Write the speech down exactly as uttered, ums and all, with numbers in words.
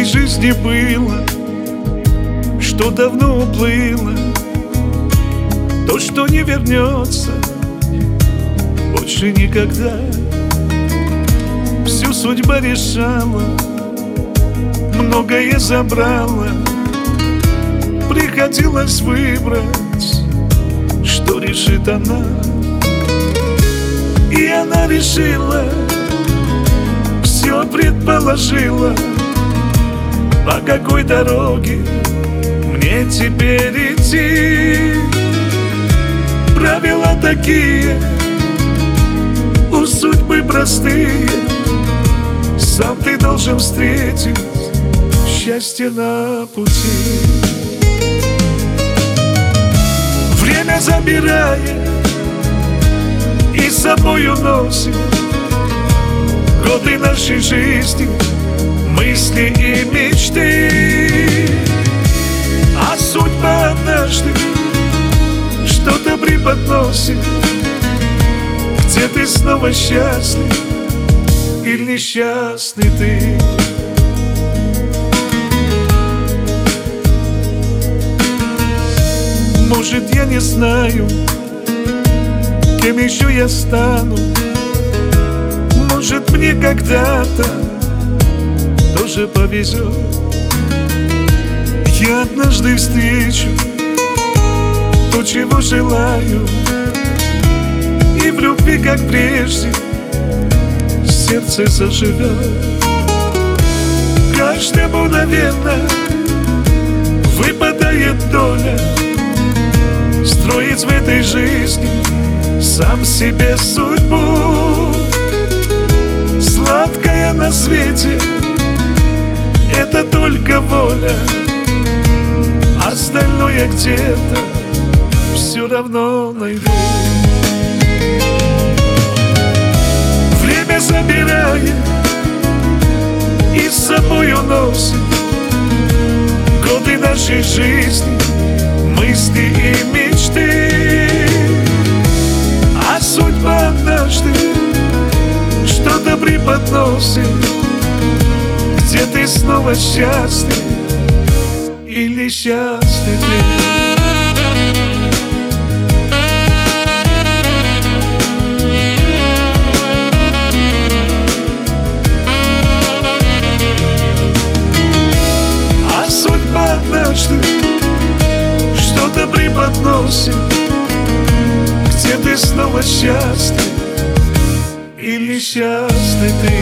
этой жизни было, что давно уплыло, то, что не вернется больше никогда. Всю судьба решала, многое забрала, приходилось выбрать, что решит она. И она решила, все предположила, по какой дороге мне теперь идти. Правила такие, у судьбы простые, сам ты должен встретить счастье на пути. Время забирает и с собой уносит годы нашей жизни, мысли и мечты. А судьба однажды что-то преподносит, где ты снова счастлив или несчастный ты. Может, я не знаю, кем еще я стану. Может, мне когда-то тоже повезет. Я однажды встречу то, чего желаю, и в любви, как прежде, сердце заживет. Каждому, наверное, выпадает доля строить в этой жизни сам себе судьбу. Сладкая на свете — это только воля, остальное где-то все равно найду. Время забирает и с собой уносит годы нашей жизни, мысли и мечты. А судьба однажды что-то преподносит, где ты снова счастлив или счастлив ты. Однажды что-то преподносит, где ты снова счастлив или счастлив ты.